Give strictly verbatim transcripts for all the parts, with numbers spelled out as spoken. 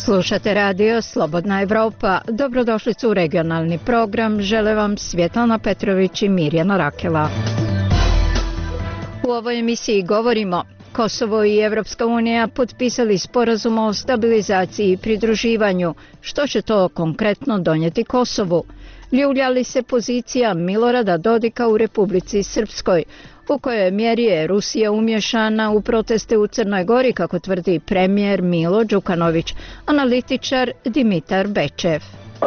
Slušate radio Slobodna Evropa. Dobrodošlicu u regionalni program. Žele vam Svjetlana Petrović i Mirjana Rakela. U ovoj emisiji govorimo: Kosovo i Evropska unija potpisali sporazum o stabilizaciji i pridruživanju. Što će to konkretno donijeti Kosovu? Ljulja li se pozicija Milorada Dodika u Republici Srpskoj? U kojoj mjeri je Rusija umješana u proteste u Crnoj Gori, kako tvrdi premijer Milo Đukanović, analitičar Dimitar Bečev.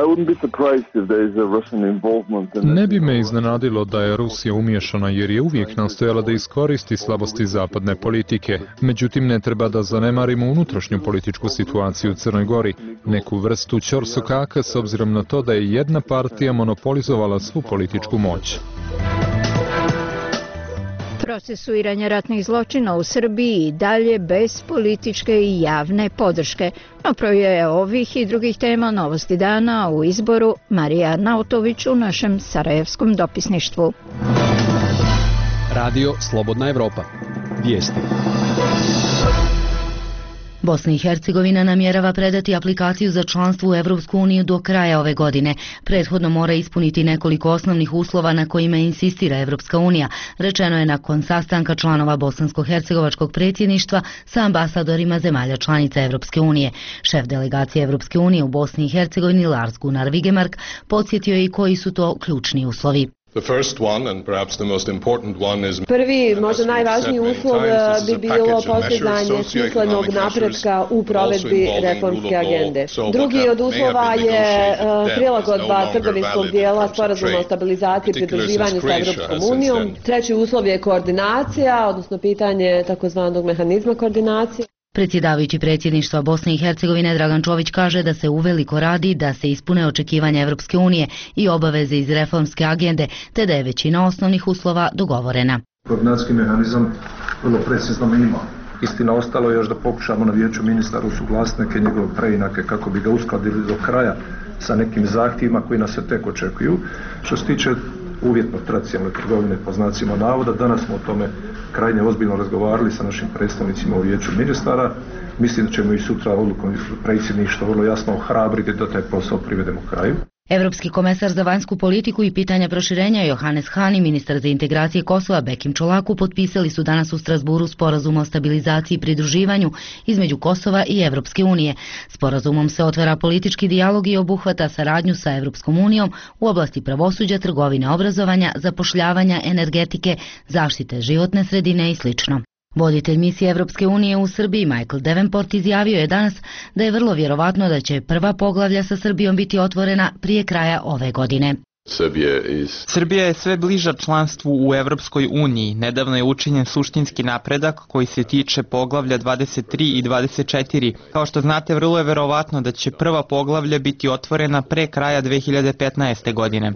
Ne bi me iznenadilo da je Rusija umiješana, jer je uvijek nastojala da iskoristi slabosti zapadne politike. Međutim, ne treba da zanemarimo unutrašnju političku situaciju u Crnoj Gori, neku vrstu ćorsokaka s obzirom na to da je jedna partija monopolizovala svu političku moć. Procesuiranje ratnih zločina u Srbiji i dalje bez političke i javne podrške. No proje ovih i drugih tema Novosti dana u izboru Marija Nautović u našem sarajevskom dopisništvu. Radio Slobodna Evropa. Vijesti. Bosna i Hercegovina namjerava predati aplikaciju za članstvo u Evropsku uniju do kraja ove godine. Prethodno mora ispuniti nekoliko osnovnih uslova na kojima insistira Evropska unija, rečeno je nakon sastanka članova bosansko-hercegovačkog predsjedništva sa ambasadorima zemalja članica Evropske unije. Šef delegacije Evropske unije u Bosni i Hercegovini Lars Gunnar Vigemark podsjetio je i koji su to ključni uslovi. Prvi, možda najvažniji uslov bi bilo postizanje smislenog napretka u provedbi reformske agende. Drugi od uslova je prilagodba trgovinskog dijela sporazuma o stabilizaciji i pridruživanju sa Evropskom unijom. Treći uslov je koordinacija, odnosno pitanje takozvanog mehanizma koordinacije. Predsjedavajući predsjedništva Bosne i Hercegovine Dragan Čović kaže da se uveliko radi da se ispune očekivanja Evropske unije i obaveze iz reformske agende, te da je većina osnovnih uslova dogovorena. Koordinacijski mehanizam vrlo precizno mi ima. Istina, ostalo je još da pokušamo na vijeću ministara usuglasiti neke njegove preinake kako bi ga uskladili do kraja sa nekim zahtjevima koji nas se tek očekuju. Što se tiče uvjetno tradicionalne trgovine po znacima navoda, danas smo o tome krajnje ozbiljno razgovarali sa našim predstavnicima u vijeću ministara. Mislim da ćemo i sutra odlukom predsjedništva vrlo jasno ohrabriti da taj posao privedemo kraju. Evropski komesar za vanjsku politiku i pitanja proširenja Johannes Hahn i ministar za integracije Kosova Bekim Čolaku potpisali su danas u Strasburu sporazum o stabilizaciji i pridruživanju između Kosova i Evropske unije. Sporazumom se otvara politički dijalog i obuhvata saradnju sa Evropskom unijom u oblasti pravosuđa, trgovine, obrazovanja, zapošljavanja, energetike, zaštite životne sredine i sl. Voditelj misije Evropske unije u Srbiji Michael Davenport izjavio je danas da je vrlo vjerovatno da će prva poglavlja sa Srbijom biti otvorena prije kraja ove godine. Srbija je sve bliža članstvu u Evropskoj uniji. Nedavno je učinjen suštinski napredak koji se tiče poglavlja dvadeset tri i dvadeset četiri. Kao što znate, vrlo je vjerovatno da će prva poglavlja biti otvorena pre kraja dve hiljade petnaeste. godine.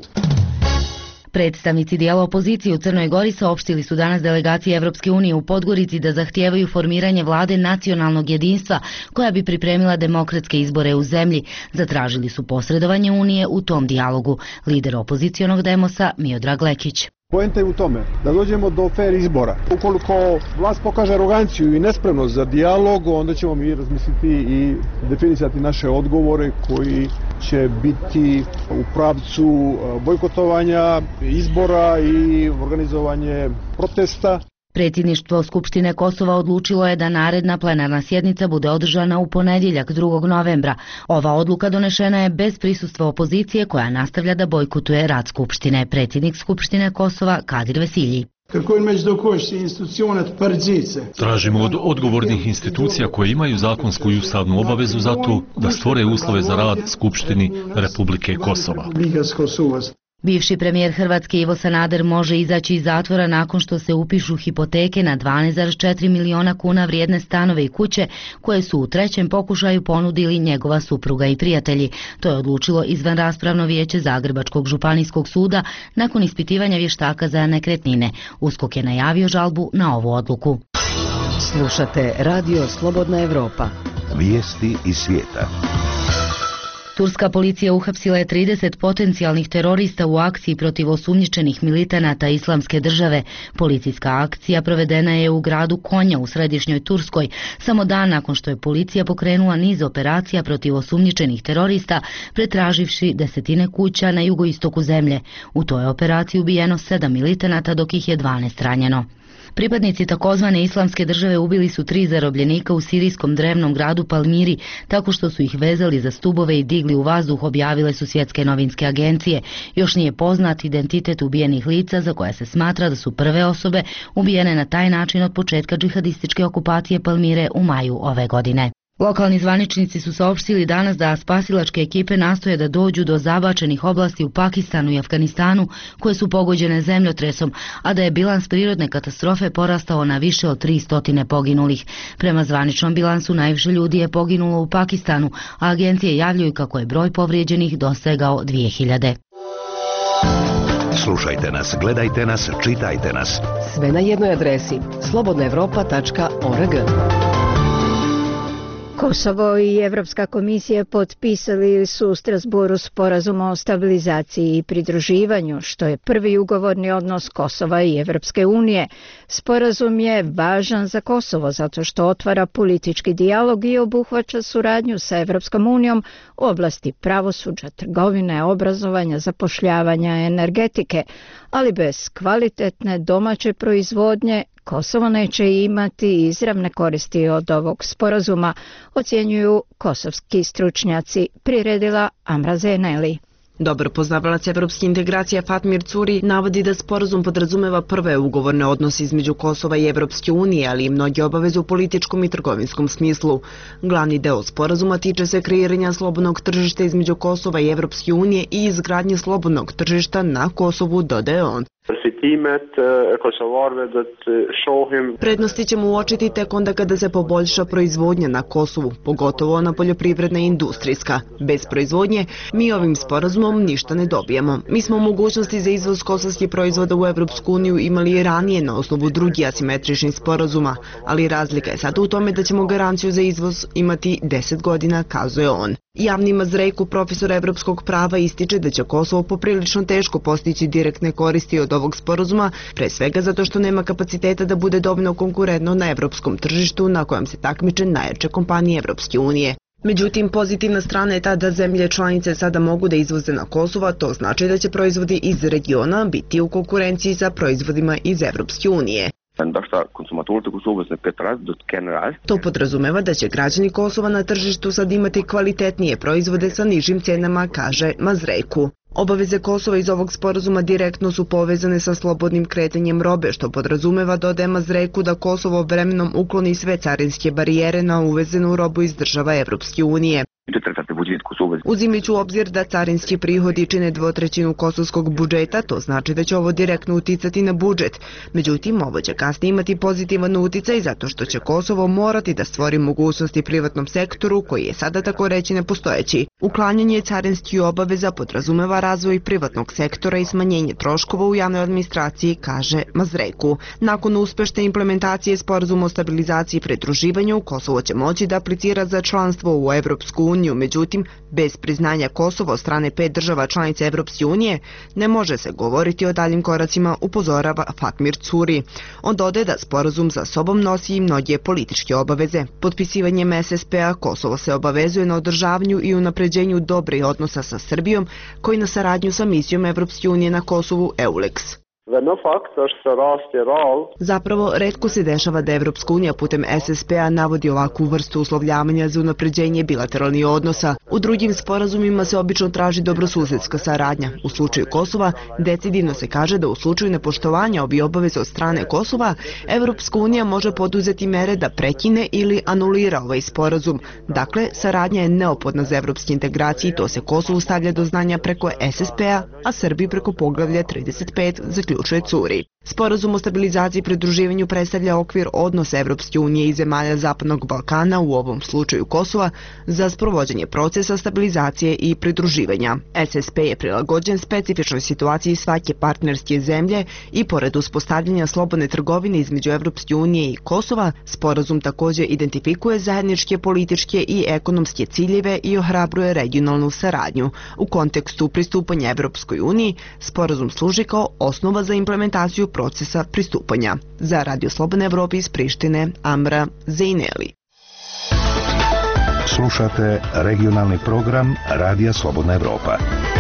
Predstavnici dijela opozicije u Crnoj Gori saopštili su danas delegaciji Evropske unije u Podgorici da zahtijevaju formiranje vlade nacionalnog jedinstva koja bi pripremila demokratske izbore u zemlji. Zatražili su posredovanje Unije u tom dijalogu. Lider opozicionog Demosa Miodrag Lekić. Poenta je u tome da dođemo do fer izbora. Ukoliko vlast pokaže aroganciju i nespremnost za dijalog, onda ćemo mi razmisliti i definisati naše odgovore koji će biti u pravcu bojkotovanja izbora i organizovanje protesta. Predsjedništvo Skupštine Kosova odlučilo je da naredna plenarna sjednica bude održana u ponedjeljak drugog novembra. Ova odluka donešena je bez prisustva opozicije koja nastavlja da bojkotuje rad Skupštine. Predsjednik Skupštine Kosova Kadir Vesilji. Tražimo od odgovornih institucija koje imaju zakonsku i ustavnu obavezu za to da stvore uslove za rad Skupštini Republike Kosova. Bivši premijer Hrvatske Ivo Sanader može izaći iz zatvora nakon što se upišu hipoteke na dvanaest zarez četiri miliona kuna vrijedne stanove i kuće koje su u trećem pokušaju ponudili njegova supruga i prijatelji. To je odlučilo izvanraspravno vijeće Zagrebačkog županijskog suda nakon ispitivanja vještaka za nekretnine. USKOK je najavio žalbu na ovu odluku. Slušate Radio Slobodna Evropa. Vijesti iz svijeta. Turska policija uhapsila je trideset potencijalnih terorista u akciji protiv osumnjičenih militanata Islamske države. Policijska akcija provedena je u gradu Konja u središnjoj Turskoj, samo dan nakon što je policija pokrenula niz operacija protiv osumnjičenih terorista, pretraživši desetine kuća na jugoistoku zemlje. U toj operaciji ubijeno sedam militanata, dok ih je dvanaest ranjeno. Pripadnici takozvane Islamske države ubili su tri zarobljenika u sirijskom drevnom gradu Palmiri tako što su ih vezali za stubove i digli u vazduh, objavile su svjetske novinske agencije. Još nije poznat identitet ubijenih lica, za koja se smatra da su prve osobe ubijene na taj način od početka džihadističke okupacije Palmire u maju ove godine. Lokalni zvaničnici su saopštili danas da spasilačke ekipe nastoje da dođu do zabačenih oblasti u Pakistanu i Afganistanu koje su pogođene zemljotresom, a da je bilans prirodne katastrofe porastao na više od tri stotine poginulih. Prema zvaničnom bilansu najviše ljudi je poginulo u Pakistanu, a agencije javljaju kako je broj povrijeđenih dosegao dvije hiljade. Slušajte nas, gledajte nas, čitajte nas. Sve na jednoj adresi slobodna evropa tačka org. Kosovo i Evropska komisija potpisali su u Strasburu sporazum o stabilizaciji i pridruživanju, što je prvi ugovorni odnos Kosova i Evropske unije. Sporazum je važan za Kosovo zato što otvara politički dijalog i obuhvaća suradnju sa Evropskom unijom u oblasti pravosuđa, trgovine, obrazovanja, zapošljavanja, energetike, ali bez kvalitetne domaće proizvodnje Kosovo neće imati izravne koristi od ovog sporazuma, ocjenjuju kosovski stručnjaci, priredila Amra Zeneli. Dobar poznavalac evropske integracije Fatmir Curi navodi da sporazum podrazumeva prve ugovorne odnose između Kosova i Evropske unije, ali i mnoge obaveze u političkom i trgovinskom smislu. Glavni deo sporazuma tiče se kreiranja slobodnog tržišta između Kosova i Evropske unije i izgradnje slobodnog tržišta na Kosovu, dodaje on. Prednosti ćemo uočiti tek onda kada se poboljša proizvodnja na Kosovu, pogotovo ona poljoprivredna i industrijska. Bez proizvodnje mi ovim sporazumom ništa ne dobijemo. Mi smo mogućnosti za izvoz kosovskih proizvoda u Evropsku uniju imali i ranije na osnovu drugih asimetričnih sporazuma, ali razlika je sad u tome da ćemo garanciju za izvoz imati deset godina, kazuje on. Javni Mazrejku, profesor evropskog prava, ističe da će Kosovo poprilično teško postići direktne koristi od ovog sporazuma, pre svega zato što nema kapaciteta da bude dovoljno konkurentno na evropskom tržištu na kojem se takmiče najjače kompanije Evropske unije. Međutim, pozitivna strana je ta da zemlje članice sada mogu da izvoze na Kosovo, a to znači da će proizvodi iz regiona biti u konkurenciji sa proizvodima iz Evropske unije. To podrazumeva da će građani Kosova na tržištu sad imati kvalitetnije proizvode sa nižim cenama, kaže Mazrejku. Obaveze Kosova iz ovog sporazuma direktno su povezane sa slobodnim kretanjem robe, što podrazumeva, dodaje Mazrejku, da Kosovo vremenom ukloni sve carinske barijere na uvezenu robu iz država Evropske unije. Uzimajući u obzir da carinski prihodi čine dvotrećinu kosovskog budžeta, to znači da će ovo direktno uticati na budžet. Međutim, ovo će kasnije imati pozitivan uticaj zato što će Kosovo morati da stvori mogućnosti privatnom sektoru koji je sada tako reći nepostojeći. Uklanjanje carinskih obaveza podrazumeva razvoj privatnog sektora i smanjenje troškova u javnoj administraciji, kaže Mazrejku. Nakon uspešne implementacije sporazuma o stabilizaciji i pridruživanju, Kosovo će moći da aplicira za članstvo u Evropsku uniju. Međutim, bez priznanja Kosova od strane pet država članica Evropske unije ne može se govoriti o daljim koracima, upozorava Fatmir Curi. On dodaje da sporazum za sobom nosi i mnoge političke obaveze. Potpisivanjem es es pe a Kosovo se obavezuje na održavanju i unapređenju dobrih odnosa sa Srbijom, koji na saradnju sa misijom Evropske unije na Kosovu EULEX. Zapravo, retko se dešava da Evropska unija putem es es pe a navodi ovakvu vrstu uslovljavanja za unapređenje bilateralnih odnosa. U drugim sporazumima se obično traži dobrosusedska saradnja. U slučaju Kosova, decidivno se kaže da u slučaju nepoštovanja ovih obaveza od strane Kosova, Evropska unija može poduzeti mere da prekine ili anulira ovaj sporazum. Dakle, saradnja je neophodna za evropske integracije i to se Kosovu stavlja do znanja preko es es pe a, a Srbiji preko poglavlja trideset pet, zaključuje Curi. Sporazum o stabilizaciji i pridruživanju predstavlja okvir odnosa Evropske unije i zemalja Zapadnog Balkana, u ovom slučaju Kosova, za sprovođenje procesa stabilizacije i pridruživanja. S S P je prilagođen specifičnoj situaciji svake partnerske zemlje i pored uspostavljanja slobodne trgovine između Evropske unije i Kosova, sporazum također identifikuje zajedničke političke i ekonomske ciljeve i ohrabruje regionalnu saradnju. U kontekstu pristupanja Evropskoj uniji, sporazum služi kao osnova za implementaciju procesa pristupanja. Za Radio Slobodna Evropa iz Prištine, Amra Zejneli. Slušate regionalni program Radija Slobodna Evropa.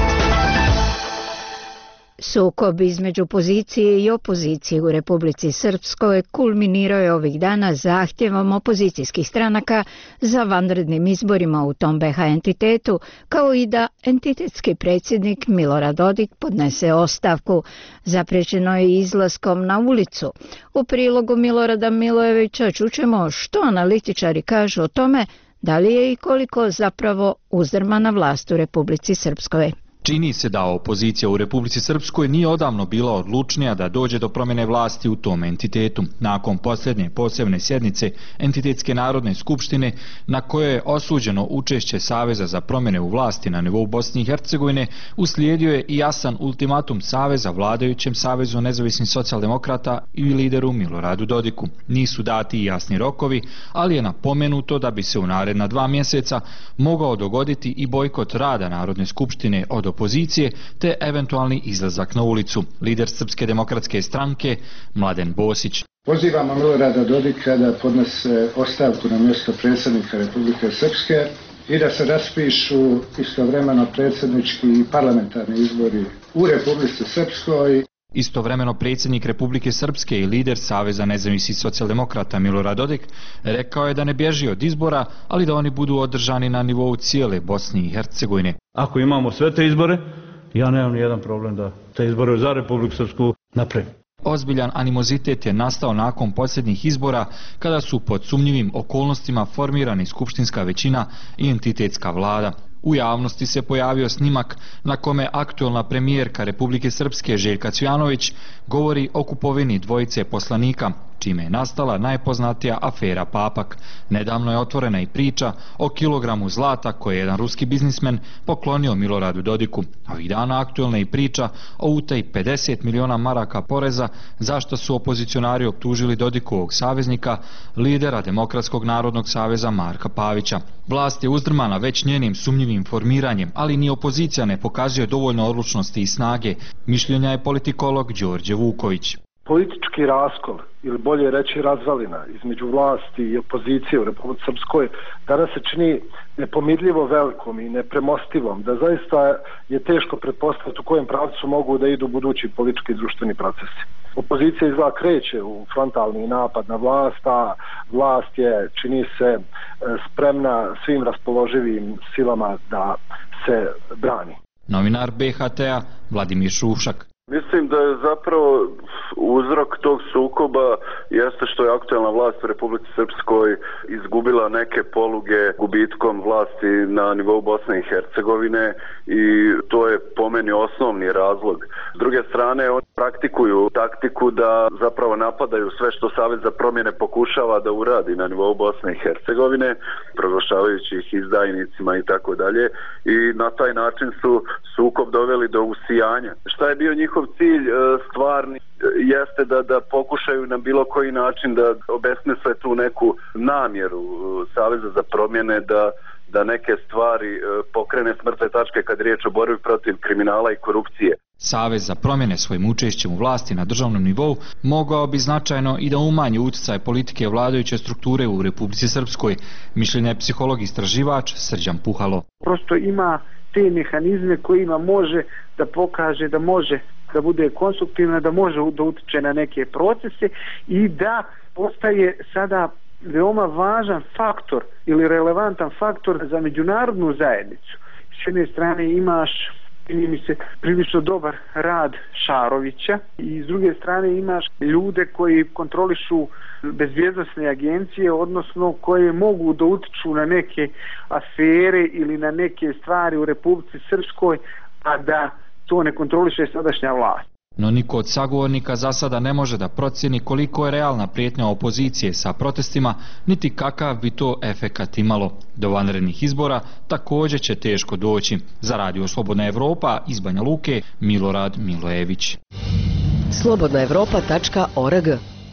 Sukob između pozicije i opozicije u Republici Srpskoj kulminirao je ovih dana zahtjevom opozicijskih stranaka za vanrednim izborima u tom B H entitetu, kao i da entitetski predsjednik Milorad Dodik podnese ostavku. Zapriječeno je izlaskom na ulicu. U prilogu Milorada Milojevića čućemo što analitičari kažu o tome, da li je i koliko zapravo uzdrmana vlast u Republici Srpskoj. Čini se da opozicija u Republici Srpskoj nije odavno bila odlučnija da dođe do promjene vlasti u tom entitetu. Nakon posljednje posebne sjednice Entitetske narodne skupštine, na kojoj je osuđeno učešće Saveza za promjene u vlasti na nivou Bosne i Hercegovine, uslijedio je i jasan ultimatum Saveza vladajućem Savezu nezavisnih socijaldemokrata i lideru Miloradu Dodiku. Nisu dati i jasni rokovi, ali je napomenuto da bi se u naredna dva mjeseca mogao dogoditi i bojkot rada Narodne skupštine od opozicije te eventualni izlazak na ulicu. Lider Srpske demokratske stranke Mladen Bosić. Pozivamo Milorada Dodika da podnese ostavku na mjesto predsjednika Republike Srpske i da se raspišu istovremeno predsjednički i parlamentarni izbori u Republici Srpskoj. Istovremeno predsjednik Republike Srpske i lider Saveza nezavisnih socijaldemokrata Milorad Dodik rekao je da ne bježi od izbora, ali da oni budu održani na nivou cijele Bosne i Hercegovine. Ako imamo sve te izbore, ja nemam nijedan problem da te izbore za Republiku Srpsku napravim. Ozbiljan animozitet je nastao nakon posljednjih izbora, kada su pod sumnjivim okolnostima formirani skupštinska većina i entitetska vlada. U javnosti se pojavio snimak na kome aktualna premijerka Republike Srpske Željka Cvjanović govori o kupovini dvojice poslanika, čime je nastala najpoznatija afera Papak. Nedavno je otvorena i priča o kilogramu zlata koje je jedan ruski biznismen poklonio Miloradu Dodiku. Ovih dana aktualna je i priča o utaji pedeset miliona maraka poreza, zašto su opozicionari optužili Dodikovog saveznika, lidera Demokratskog narodnog saveza Marka Pavića. Vlast je uzdrmana već njenim sumnjivim formiranjem, ali ni opozicija ne pokazuje dovoljno odlučnosti i snage, mišljenja je politikolog Đorđe Vuković. Politički raskol, ili bolje reći razvalina, između vlasti i opozicije u Republici Srpskoj danas se čini nepomirljivo velikom i nepremostivom, da zaista je teško pretpostaviti u kojem pravcu mogu da idu budući politički i društveni procesi. Opozicija izgleda kreće u frontalni napad na vlast, a vlast je, čini se, spremna svim raspoloživim silama da se brani. Novinar B H T-a Vladimir Šušak. Mislim da je zapravo uzrok tog sukoba jeste što je aktualna vlast u Republici Srpskoj izgubila neke poluge gubitkom vlasti na nivou Bosne i Hercegovine i to je po meni osnovni razlog. S druge strane, oni praktikuju taktiku da zapravo napadaju sve što Savez za promjene pokušava da uradi na nivou Bosne i Hercegovine, proglašavajući ih izdajnicima i tako dalje, i na taj način su sukob doveli do usijanja. Šta je bio njihov cilj stvarni jeste da, da pokušaju na bilo koji način da obesmisle tu neku namjeru Saveza za promjene da, da neke stvari pokrene s mrtve tačke kad je riječ o borbi protiv kriminala i korupcije. Savez za promjene svojim učešćem u vlasti na državnom nivou mogao bi značajno i da umanji utjecaj politike vladajuće strukture u Republici Srpskoj, mišljenja je psiholog istraživač Srđan Puhalo. Prosto ima te mehanizme kojima može da pokaže da može da bude konstruktivna, da može da utiče na neke procese i da postaje sada veoma važan faktor ili relevantan faktor za međunarodnu zajednicu. S jedne strane imaš, čini mi se, prilično dobar rad Šarovića i s druge strane imaš ljude koji kontrolišu bezbjednosne agencije, odnosno koje mogu da utiču na neke afere ili na neke stvari u Republici Srpskoj, a da to ne kontroliše sadašnja vlast. No niko od sagovornika za sada ne može da procjeni koliko je realna prijetnja opozicije sa protestima, niti kakav bi to efekat imalo. Do vanrednih izbora također će teško doći. Za Radio Slobodna Evropa iz Banja Luke, Milorad Milojević. slobodna evropa tačka org.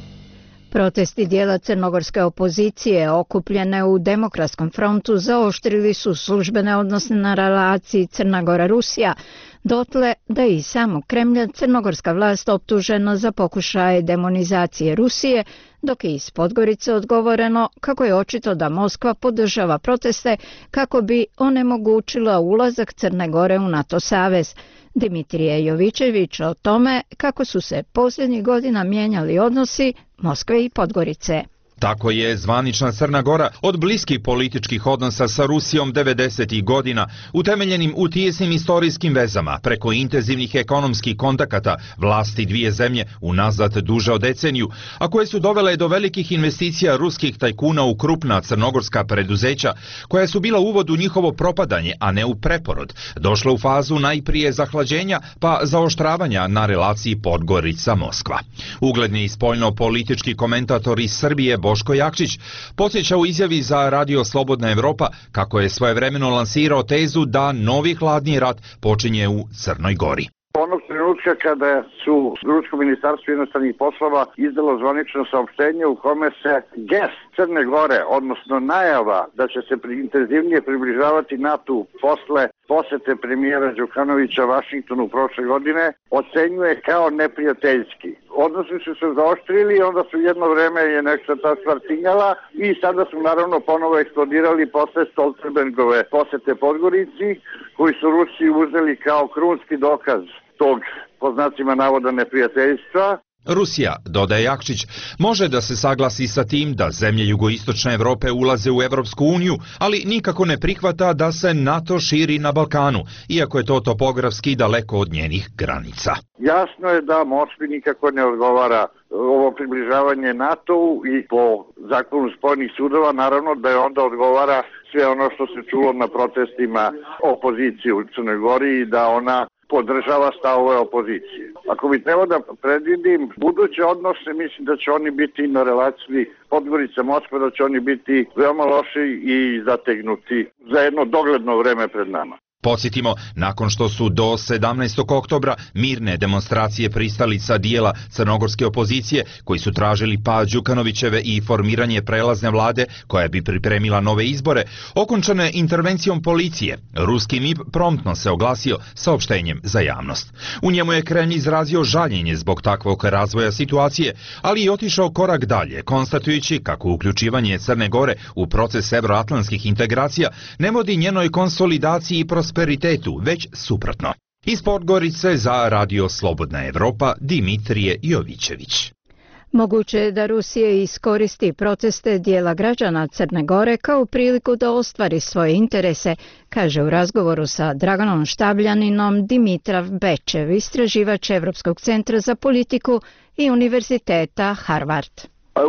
Protesti dijela crnogorske opozicije okupljene u Demokratskom frontu zaoštrili su službene odnose na relaciji Crna Gora-Rusija, dotle da je i samog Kremlja crnogorska vlast optužena za pokušaje demonizacije Rusije, dok je iz Podgorice odgovoreno kako je očito da Moskva podržava proteste kako bi onemogućila ulazak Crne Gore u NATO savez. Dimitrije Jovićević o tome kako su se posljednjih godina mijenjali odnosi Moskve i Podgorice. Tako je zvanična Crna Gora od bliskih političkih odnosa sa Rusijom devedesetih godina, utemeljenim u tijesnim istorijskim vezama, preko intenzivnih ekonomskih kontakata vlasti dvije zemlje unazad duže od deceniju, a koje su dovele do velikih investicija ruskih tajkuna u krupna crnogorska preduzeća, koja su bila uvod u njihovo propadanje, a ne u preporod, došla u fazu najprije zahlađenja, pa zaoštravanja na relaciji Podgorica-Moskva. Ugledni spoljno-politički komentator iz Srbije Boško Jakšić podsjeća u izjavi za Radio Slobodna Evropa kako je svojevremeno lansirao tezu da novi hladni rat počinje u Crnoj Gori. Onog trenutka kada su Rusko ministarstvo inostranih poslova izdalo zvanično saopštenje u kome se gest Crne Gore, odnosno najava da će se intenzivnije približavati NATO posle posete premijera Đukanovića Vašingtonu prošle godine, ocenjuje kao neprijateljski. Odnosi su se zaoštrili i onda su jedno vreme je nešto ta stvar tinjala i sada su naravno ponovo eksplodirali posle Stoltenbergove posete Podgorici, koji su Rusiji uzeli kao krunski dokaz tog, po znacima navoda, neprijateljstva. Rusija, dodaje Jakšić, može da se saglasi sa tim da zemlje jugoistočne Evrope ulaze u Evropsku uniju, ali nikako ne prihvata da se NATO širi na Balkanu, iako je to topografski daleko od njenih granica. Jasno je da Moskvi nikako ne odgovara ovo približavanje NATO-u i po zakonu spojenih sudova naravno da je onda odgovara sve ono što se čulo na protestima opozicije u Crnoj Gori i da ona podržava stavove opozicije. Ako bi trebao da predvidim buduće odnose, mislim da će oni biti na relaciji Podgorica-Moskva, da će oni biti veoma loši i zategnuti za jedno dogledno vreme pred nama. Podsjetimo, nakon što su do sedamnaestog oktobra mirne demonstracije pristalica dijela crnogorske opozicije, koji su tražili pad Đukanovićeve i formiranje prelazne vlade koja bi pripremila nove izbore, okončane intervencijom policije, ruski M I P promptno se oglasio saopštenjem za javnost. U njemu je Kremlj izrazio žaljenje zbog takvog razvoja situacije, ali i otišao korak dalje, konstatujući kako uključivanje Crne Gore u proces evroatlantskih integracija ne vodi njenoj konsolidaciji i prosperitetu, već suprotno. Iz Podgorice za Radio Slobodna Evropa, Dimitrije Jovićević. Moguće je da Rusija iskoristi proteste dijela građana Crne Gore kao priliku da ostvari svoje interese, kaže u razgovoru sa Draganom Štabljaninom Dimitrav Bečev, istraživač Evropskog centra za politiku i Univerziteta Harvard.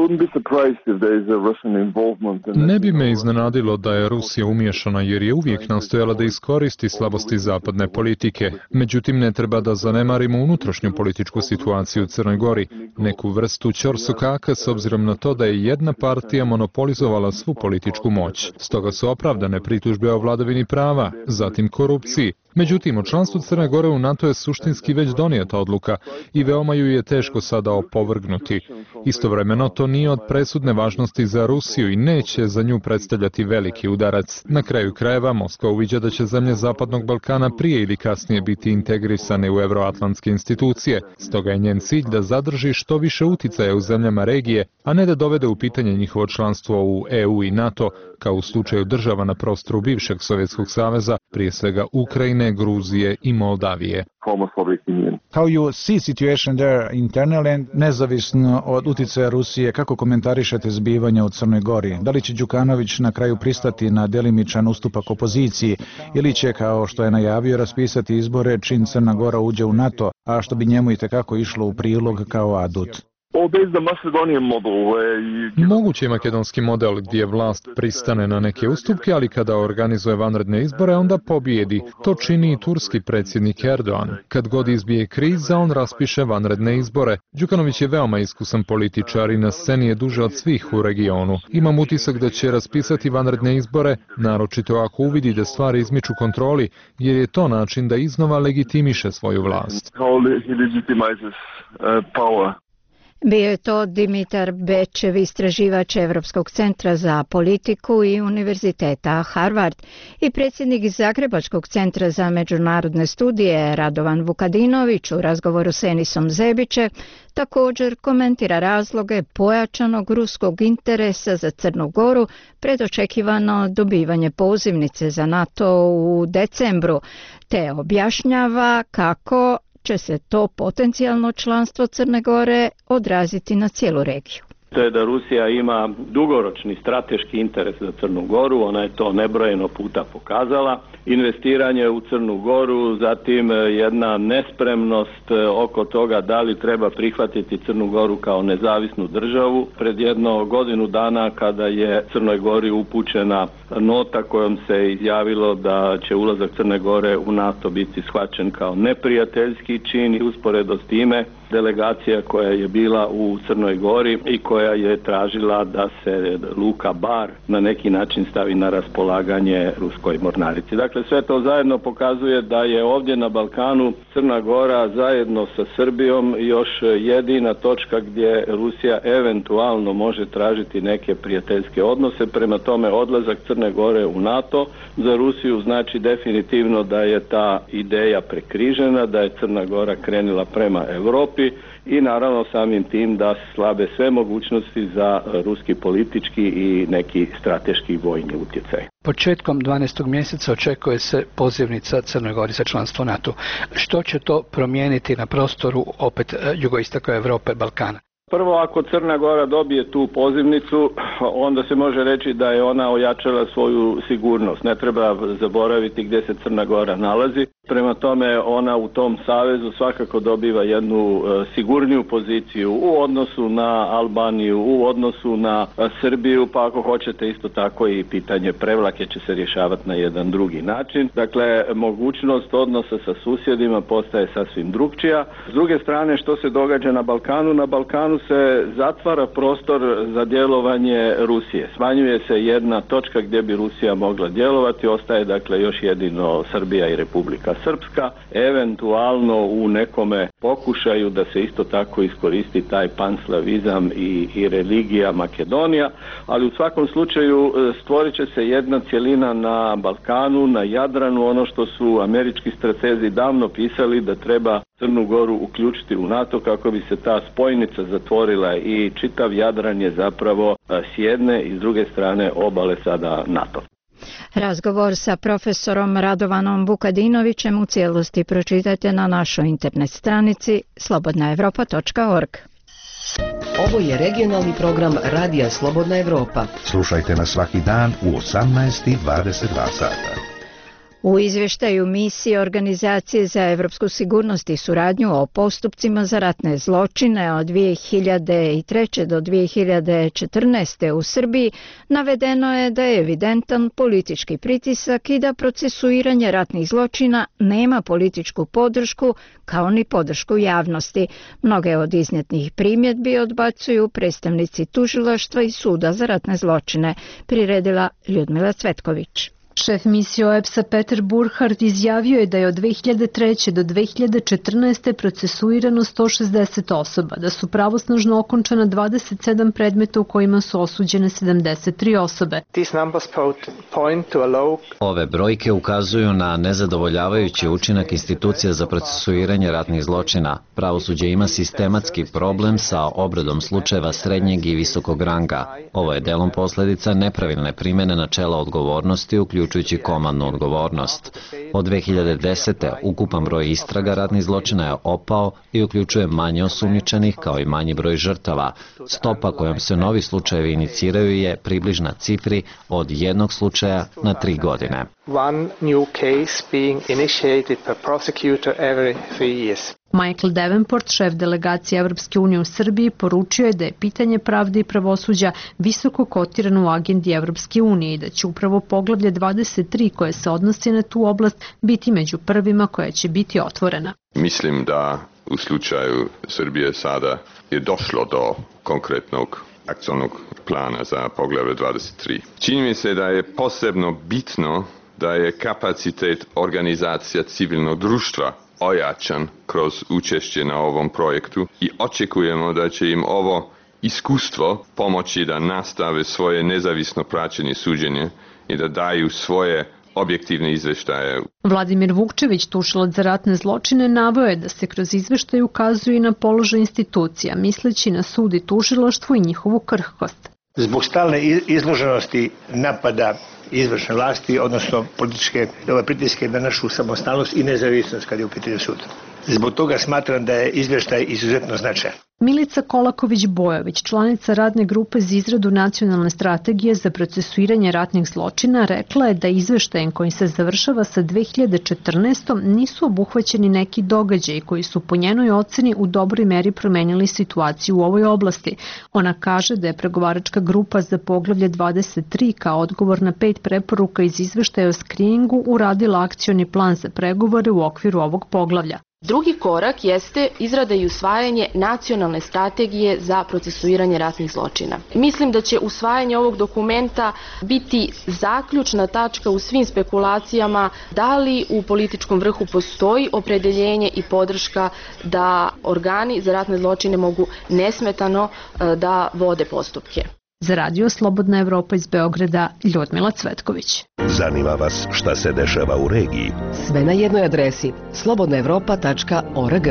Ne bi me iznenadilo da je Rusija umiješana jer je uvijek nastojala da iskoristi slabosti zapadne politike. Međutim, ne treba da zanemarimo unutrašnju političku situaciju u Crnoj Gori, neku vrstu ćorsokaka s obzirom na to da je jedna partija monopolizovala svu političku moć. Stoga su opravdane pritužbe o vladavini prava, zatim korupciji. Međutim, o članstvu Crne Gore u NATO je suštinski već donijeta odluka i veoma ju je teško sada opovrgnuti. Istovremeno, to nije od presudne važnosti za Rusiju i neće za nju predstavljati veliki udarac. Na kraju krajeva, Moskva uviđa da će zemlje Zapadnog Balkana prije ili kasnije biti integrisane u evroatlantske institucije. Stoga je njen cilj da zadrži što više uticaja u zemljama regije, a ne da dovede u pitanje njihovo članstvo u E U i NATO, kao u slučaju država na prostoru bivšeg Sovjetskog saveza, prije svega Ukrajine, Gruzije i Moldavije. How you see situation there internally and nezavisno od uticaja Rusije, kako komentarišete zbivanja u Crnoj Gori? Da li će Đukanović na kraju pristati na delimičan ustupak opoziciji ili će, kao što je najavio, raspisati izbore čim Crna Gora uđe u NATO, a što bi njemu itekako išlo u prilog kao adut? Moguće je makedonski model gdje vlast pristane na neke ustupke, ali kada organizuje vanredne izbore, onda pobijedi. To čini i turski predsjednik Erdogan. Kad god izbije kriza, on raspiše vanredne izbore. Đukanović je veoma iskusan političar i na sceni je duže od svih u regionu. Imam utisak da će raspisati vanredne izbore, naročito ako uvidi da stvari izmiču kontroli, jer je to način da iznova legitimiše svoju vlast. Bio je to Dimitar Bečev, istraživač Evropskog centra za politiku i Univerziteta Harvard, i predsjednik Zagrebačkog centra za međunarodne studije Radovan Vukadinović u razgovoru s Enisom Zebiće također komentira razloge pojačanog ruskog interesa za Crnu Goru pred očekivano dobivanje pozivnice za NATO u decembru, te objašnjava kako će se to potencijalno članstvo Crne Gore odraziti na cijelu regiju. To je da Rusija ima dugoročni strateški interes za Crnu Goru, ona je to nebrojeno puta pokazala. Investiranje u Crnu Goru, zatim jedna nespremnost oko toga da li treba prihvatiti Crnu Goru kao nezavisnu državu. Pred jedno godinu dana kada je Crnoj Gori upućena nota kojom se izjavilo da će ulazak Crne Gore u NATO biti shvaćen kao neprijateljski čin, i usporedo s time delegacija koja je bila u Crnoj Gori i koja je tražila da se luka Bar na neki način stavi na raspolaganje ruskoj mornarici. Dakle, sve to zajedno pokazuje da je ovdje na Balkanu Crna Gora zajedno sa Srbijom još jedina točka gdje Rusija eventualno može tražiti neke prijateljske odnose. Prema tome, odlazak Crne Gore u NATO za Rusiju znači definitivno da je ta ideja prekrižena, da je Crna Gora krenula prema Europi i naravno samim tim da slabe sve mogućnosti za ruski politički i neki strateški vojni utjecaj. Početkom dvanaestog mjeseca očekuje se pozivnica Crnoj Gori za članstvo NATO. Što će to promijeniti na prostoru opet jugoistoka Europe, Balkana? Prvo, ako Crna Gora dobije tu pozivnicu, onda se može reći da je ona ojačala svoju sigurnost. Ne treba zaboraviti gdje se Crna Gora nalazi. Prema tome, ona u tom savezu svakako dobiva jednu e, sigurniju poziciju u odnosu na Albaniju, u odnosu na e, Srbiju, pa ako hoćete isto tako i pitanje prevlake će se rješavati na jedan drugi način. Dakle, mogućnost odnosa sa susjedima postaje sasvim drukčija. S druge strane, što se događa na Balkanu? Na Balkanu se zatvara prostor za djelovanje Rusije. Smanjuje se jedna točka gdje bi Rusija mogla djelovati, ostaje dakle još jedino Srbija i Republika Srpska, eventualno u nekome pokušaju da se isto tako iskoristi taj panslavizam i, i religija Makedonija, ali u svakom slučaju stvorit će se jedna cjelina na Balkanu, na Jadranu, ono što su američki stratezi davno pisali da treba Crnu Goru uključiti u NATO kako bi se ta spojnica zatvorila i čitav Jadran je zapravo s jedne i s druge strane obale sada NATO. Razgovor sa profesorom Radovanom Vukadinovićem u cijelosti pročitajte na našoj internet stranici slobodna evropa točka org. Ovo je regionalni program Radija Slobodna Evropa. Slušajte nas svaki dan u osamnaest i dvadeset dva sata. U izvještaju misije Organizacije za evropsku sigurnost i suradnju o postupcima za ratne zločine od dvije hiljade treće do dvije hiljade četrnaeste. u Srbiji navedeno je da je evidentan politički pritisak i da procesuiranje ratnih zločina nema političku podršku kao ni podršku javnosti. Mnoge od iznijetih primjedbi odbacuju predstavnici tužilaštva i suda za ratne zločine, priredila Ljudmila Cvetković. Šef misije O E P S-a Peter Burkhardt izjavio je da je od dvije hiljade treće. do dvije hiljade četrnaeste. procesuirano sto šezdeset osoba, da su pravosnažno okončana dvadeset sedam predmeta u kojima su osuđene sedamdeset tri osobe. Ove brojke ukazuju na nezadovoljavajući učinak institucija za procesuiranje ratnih zločina. Pravosuđe ima sistematski problem sa obradom slučajeva srednjeg i visokog ranga. Ovo je delom posljedica nepravilne primjene načela odgovornosti, uključujući komandnu odgovornost. Od dvije hiljade desete. ukupan broj istraga ratnih zločina je opao i uključuje manje osumnjičenih kao i manji broj žrtava. Stopa kojom se novi slučajevi iniciraju je približna cifri od jednog slučaja na tri godine. one new case being initiated per prosecutor every three years. Michael Davenport, šef delegacije Evropske unije u Srbiji, poručio je da je pitanje pravde i pravosuđa visoko kotirano u agendi Evropske unije i da će upravo poglavlje dvadeset tri koje se odnosi na tu oblast biti među prvima koja će biti otvorena. Mislim da u slučaju Srbije sada je došlo do konkretnog akcionog plana za poglavlje dvadeset tri. Čini mi se da je posebno bitno da je kapacitet organizacija civilnog društva ojačan kroz učešće na ovom projektu i očekujemo da će im ovo iskustvo pomoći da nastave svoje nezavisno praćenje suđenja i da daju svoje objektivne izveštaje. Vladimir Vukčević, tužilac za ratne zločine, naveo je da se kroz izveštaj ukazuje i na položaj institucija, misleći na sud i tužilaštvo i njihovu krhkost. Zbog stalne izloženosti napada izvršne vlasti, odnosno političke pritiske na našu samostalnost i nezavisnost kad je u pitanju sud. Zbog toga smatram da je izveštaj izuzetno značajan. Milica Kolaković-Bojović, članica radne grupe za izradu nacionalne strategije za procesuiranje ratnih zločina, rekla je da izveštajem koji se završava sa dve hiljade četrnaestom nisu obuhvaćeni neki događaji koji su po njenoj oceni u dobroj meri promenili situaciju u ovoj oblasti. Ona kaže da je pregovaračka grupa za poglavlje dvadeset tri kao odgovor na pet preporuka iz izveštaja o skriningu uradila akcioni plan za pregovore u okviru ovog poglavlja. Drugi korak jeste izrada i usvajanje nacionalne strategije za procesuiranje ratnih zločina. Mislim da će usvajanje ovog dokumenta biti zaključna tačka u svim spekulacijama da li u političkom vrhu postoji opredeljenje i podrška da organi za ratne zločine mogu nesmetano da vode postupke. Za radio Slobodna Evropa iz Beograda, Ljudmila Cvetković. Zanima vas šta se dešava u regiji? Sve na jednoj adresi slobodna evropa tačka org.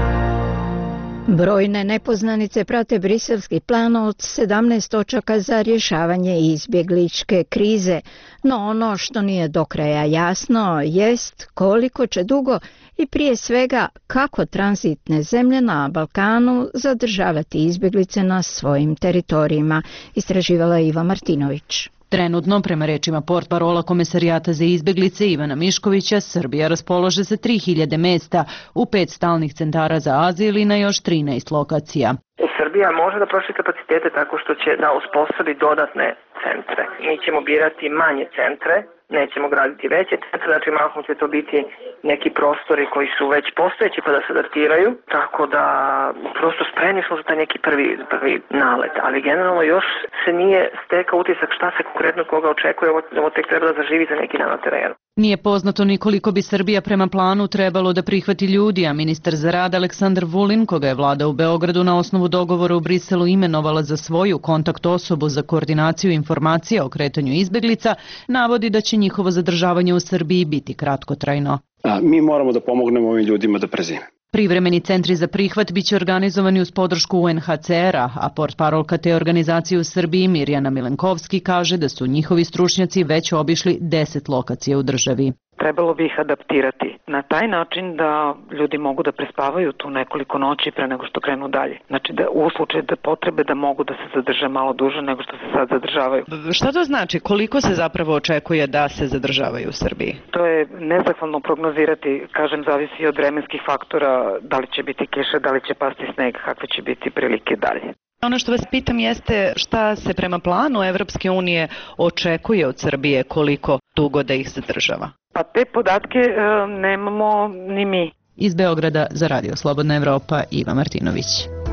Brojne nepoznanice prate briselski plan od sedamnaest točaka za rješavanje izbjegličke krize, no ono što nije do kraja jasno jest koliko će dugo i prije svega kako tranzitne zemlje na Balkanu zadržavati izbjeglice na svojim teritorijima, istraživala Iva Martinović. Trenutno, prema rečima portparola Komesarijata za izbjeglice Ivana Miškovića, Srbija raspolaže sa tri hiljade mesta u pet stalnih centara za azil i na još trinaest lokacija. Srbija može da proširi kapacitete tako što će da uspostavi dodatne centre. Mi ćemo birati manje centre, nećemo graditi veće centre, znači mahom će to biti neki prostori koji su već postojeći pa da se adaptiraju, tako da prosto spremni smo za taj neki prvi, prvi nalet, ali generalno još se nije stekao utisak šta se konkretno koga očekuje, ovo, ovo tek treba da zaživi za neki dan na terenu. Nije poznato ni koliko bi Srbija prema planu trebalo da prihvati ljudi, a ministar za rad Aleksandar Vulin, koga je vlada u Beogradu na osnovu dogovora u Briselu imenovala za svoju kontakt osobu za koordinaciju informacija o kretanju izbjeglica, navodi da će njihovo zadržavanje u Srbiji biti kratkotrajno. A, mi moramo da pomognemo ovim ljudima da prezime. Privremeni centri za prihvat biće organizovani uz podršku U N H C R-a, a portparolka te organizacije u Srbiji Mirjana Milenkovski kaže da su njihovi stručnjaci već obišli deset lokacija u državi. Trebalo bi ih adaptirati na taj način da ljudi mogu da prespavaju tu nekoliko noći pre nego što krenu dalje. Znači da u slučaju da potrebe da mogu da se zadrže malo duže nego što se sad zadržavaju. Šta to znači? Koliko se zapravo očekuje da se zadržavaju u Srbiji? To je nezahvalno prognozirati, kažem, zavisi od vremenskih faktora, da li će biti kiša, da li će pasti sneg, kakve će biti prilike dalje. Ono što vas pitam jeste šta se prema planu Evropske unije očekuje od Srbije, koliko dugo da ih zadržava? Pa te podatke e, nemamo ni mi. Iz Beograda za radio Slobodna Evropa, Iva Martinović.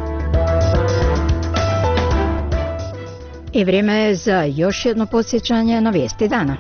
I vrijeme je za još jedno podsjećanje na vijesti dana.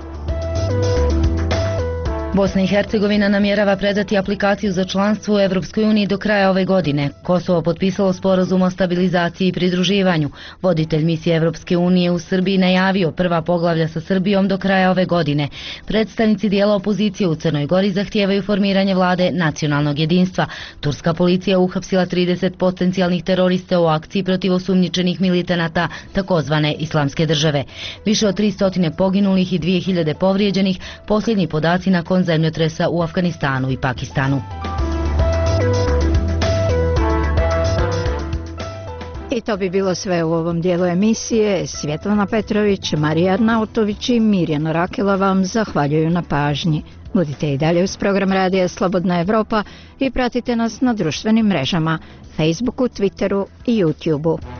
Bosna i Hercegovina namjerava predati aplikaciju za članstvo u Evropskoj uniji do kraja ove godine. Kosovo potpisalo sporazum o stabilizaciji i pridruživanju. Voditelj misije Evropske unije u Srbiji najavio prva poglavlja sa Srbijom do kraja ove godine. Predstavnici dijela opozicije u Crnoj Gori zahtijevaju formiranje vlade nacionalnog jedinstva. Turska policija uhapsila trideset potencijalnih terorista u akciji protiv osumnjičenih militanata takozvane Islamske države. Više od tristo poginulih i dvije hiljade povrijeđenih, posljednji podaci nakon zemljotresa u Afganistanu i Pakistanu. I to bi bilo sve u ovom dijelu emisije. Svjetlana Petrović, Marija Arnautović i Mirjana Rakela vam zahvaljuju na pažnji. Budite i dalje uz program Radija Slobodna Evropa i pratite nas na društvenim mrežama, Facebooku, Twitteru i YouTubeu.